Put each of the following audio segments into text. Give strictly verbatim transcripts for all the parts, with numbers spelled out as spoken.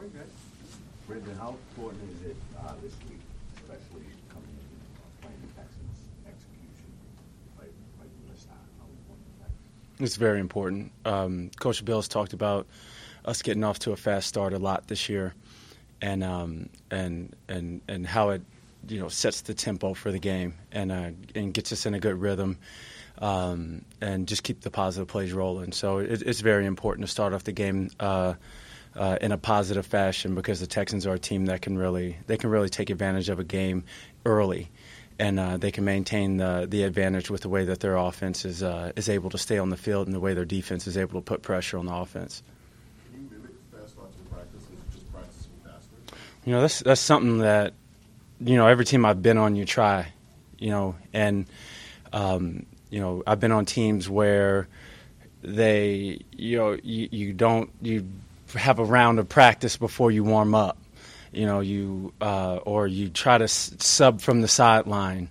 Very good. Brendan, how important is it uh, this week, especially coming in uh, playing the Texans execution, like like this time? How important is that? It's very important. Um, Coach Bill's talked about us getting off to a fast start a lot this year, and um, and and and how it, you know, sets the tempo for the game and uh, and gets us in a good rhythm, um, and just keep the positive plays rolling. So it, it's very important to start off the game uh, uh, in a positive fashion, because the Texans are a team that can really they can really take advantage of a game early, and uh, they can maintain the the advantage with the way that their offense is uh, is able to stay on the field and the way their defense is able to put pressure on the offense. Can you mimic fast starts in practice and just practice faster? You know, that's that's something that, you know, every team I've been on, you try, you know, and, um, you know, I've been on teams where they, you know, you, you don't, you have a round of practice before you warm up, you know, you, uh, or you try to s- sub from the sideline,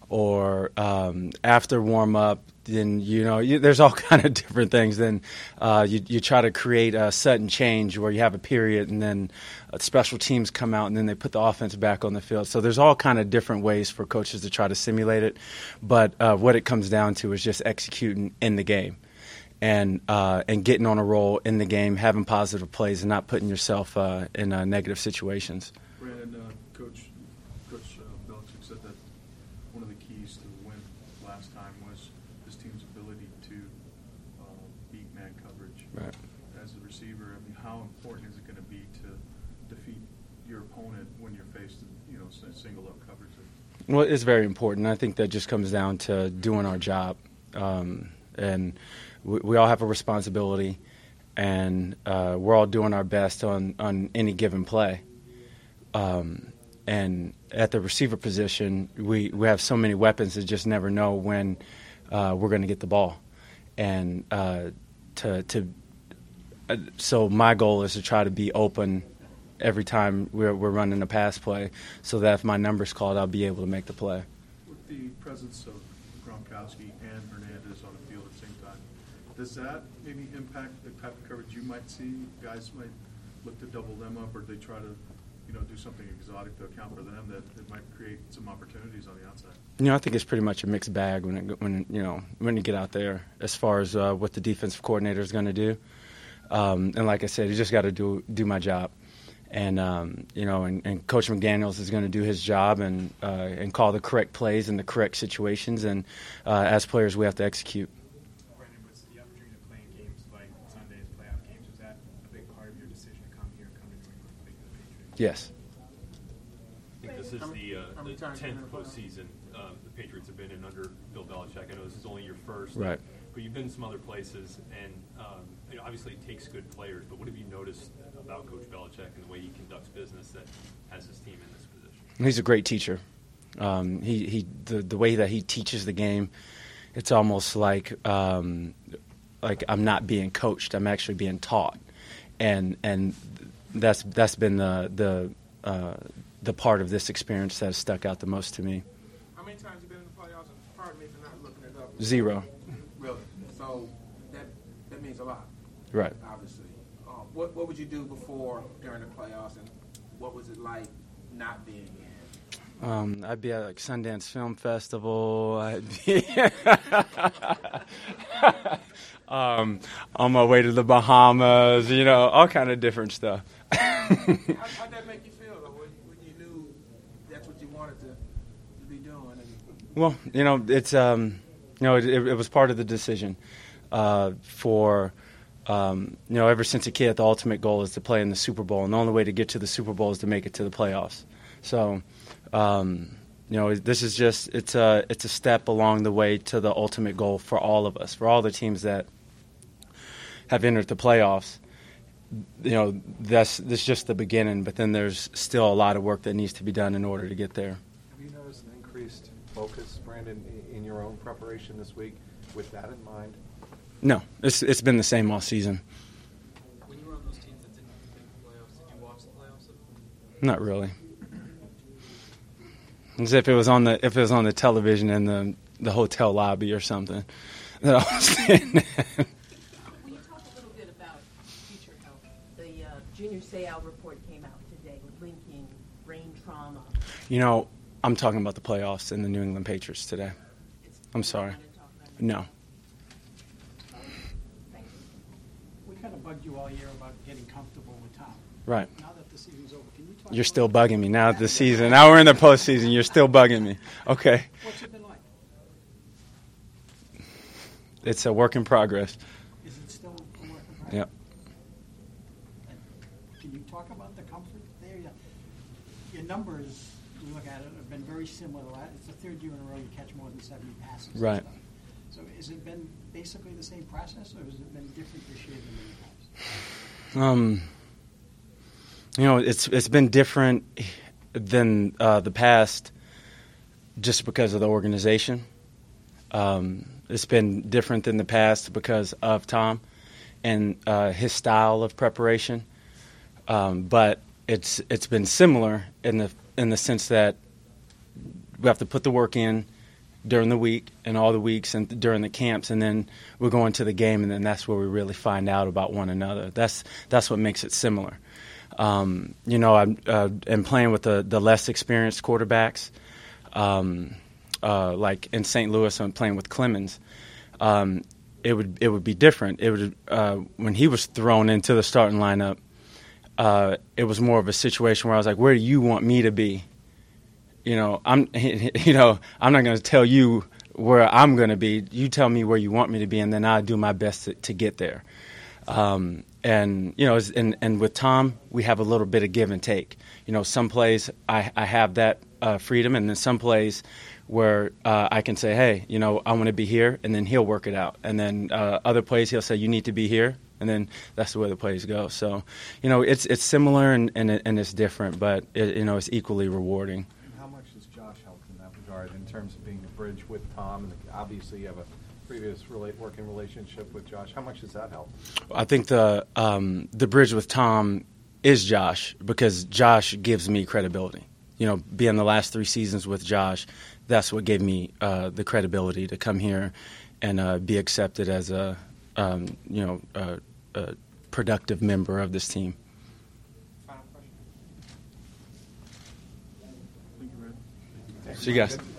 or um, after warm up, then, you know, you, there's all kind of different things. Then uh, you, you try to create a sudden change where you have a period, and then uh, special teams come out, and then they put the offense back on the field. So there's all kind of different ways for coaches to try to simulate it. But uh, what it comes down to is just executing in the game, and uh, and getting on a roll in the game, having positive plays, and not putting yourself uh, in uh, negative situations. Brandon, uh, Coach Coach uh, Belichick said that one of the keys to the win last time was this team's ability to uh, beat man coverage. Right. As a receiver, I mean, how important is it going to be to defeat your opponent when you're faced, you know, single up coverage? Well, it's very important. I think that just comes down to doing our job, um, and we, we all have a responsibility, and uh, we're all doing our best on, on any given play. Um, and at the receiver position, we, we have so many weapons that just never know when uh, we're going to get the ball, and uh, to to uh, so my goal is to try to be open every time we're, we're running a pass play, so that if my number's called, I'll be able to make the play. With the presence of Gronkowski and Hernandez on the field at the same time, does that maybe impact the type of coverage you might see? Guys might look to double them up, or they try to, you know, do something exotic to account for them that, that might create some opportunities on the outside? You know, I think it's pretty much a mixed bag when it, when you know when you get out there, as far as uh, what the defensive coordinator is going to do. Um, and like I said, you just got to do do my job. And, um, you know, and, and Coach McDaniels is going to do his job and uh, and call the correct plays in the correct situations. And uh, as players, we have to execute. Brandon, was the opportunity to play in games like Sunday's playoff games, was that a big part of your decision to come here, come to New England, play for the Patriots? Yes. I think this is the, uh, the tenth postseason uh, the Patriots have been in under Bill Belichick. I know this is only your first. Right. But you've been some other places, and um, you know, obviously it takes good players, but what have you noticed about Coach Belichick and the way he conducts business that has his team in this position? He's a great teacher. Um, he he the, the way that he teaches the game, it's almost like um, like I'm not being coached. I'm actually being taught, and and that's that's been the the uh, the part of this experience that has stuck out the most to me. How many times have you been in the playoffs? Pardon me for not looking it up. Zero. Really? So that that means a lot. Right. Obviously. Um, what what would you do before during the playoffs, and what was it like not being in? Um, I'd be at like Sundance Film Festival. I'd be um, on my way to the Bahamas. You know, all kind of different stuff. How, how'd that make you feel, though, when, when you knew that's what you wanted to, to be doing? And well, you know, it's um, you know, it, it was part of the decision uh, for. Um, you know, ever since a kid, the ultimate goal is to play in the Super Bowl, and the only way to get to the Super Bowl is to make it to the playoffs. So, um, you know, this is just it's a it's a step along the way to the ultimate goal for all of us, for all the teams that have entered the playoffs. You know, that's this is just the beginning, but then there's still a lot of work that needs to be done in order to get there. Have you noticed an increased focus, Brandon, in your own preparation this week with that in mind? No, it's it's been the same all season. When you were on those teams that didn't make the playoffs, did you watch the playoffs? Not really. As if it was on the if it was on the television in the the hotel lobby or something that I was in. Will you talk a little bit about future health the uh, Junior Seau report came out today linking brain trauma. You know, I'm talking about the playoffs and the New England Patriots today. It's- I'm sorry. you wanna talk about it? No. Thank you. We kind of bugged you all year about getting comfortable with Tom. Right. Now that the season's over, can you talk You're about still bugging me now this season. Now we're in the postseason. You're still bugging me. Okay. What's it been like? It's a work in progress. Is it still a work in progress? Yep. And Can you talk about the comfort there? Your- Your numbers, we look at it, have been very similar. The la- It's the third year in a row you catch more than seventy passes. and Right. stuff. So has it been basically the same process, or has it been different this year than many times? Um, you know, it's it's been different than uh, the past, just because of the organization. Um, it's been different than the past because of Tom and uh, his style of preparation. Um, but it's it's been similar in the in the sense that we have to put the work in during the week and all the weeks and during the camps, and then we're going to the game, and then that's where we really find out about one another. That's that's what makes it similar. Um, you know, I'm uh, and playing with the, the less experienced quarterbacks, um, uh, like in Saint Louis, I'm playing with Clemens. Um, it would it would be different. It would uh, when he was thrown into the starting lineup. Uh, it was more of a situation where I was like, "Where do you want me to be?" You know, I'm, you know, I'm not going to tell you where I'm going to be. You tell me where you want me to be, and then I'll do my best to, to get there. Um, and you know, and and with Tom, we have a little bit of give and take. You know, some plays I, I have that uh, freedom, and then some plays where uh, I can say, "Hey, you know, I want to be here," and then he'll work it out. And then uh, other plays, he'll say, "You need to be here." And then that's the way the plays go. So, you know, it's it's similar and and, it, and it's different, but it, you know, it's equally rewarding. And how much has Josh helped in that regard in terms of being a bridge with Tom? And obviously, you have a previous relate, working relationship with Josh. How much does that help? I think the um, the bridge with Tom is Josh, because Josh gives me credibility. You know, being the last three seasons with Josh, that's what gave me uh, the credibility to come here and uh, be accepted as a um, you know a, a productive member of this team. Final question. Thank you, Red. See you guys.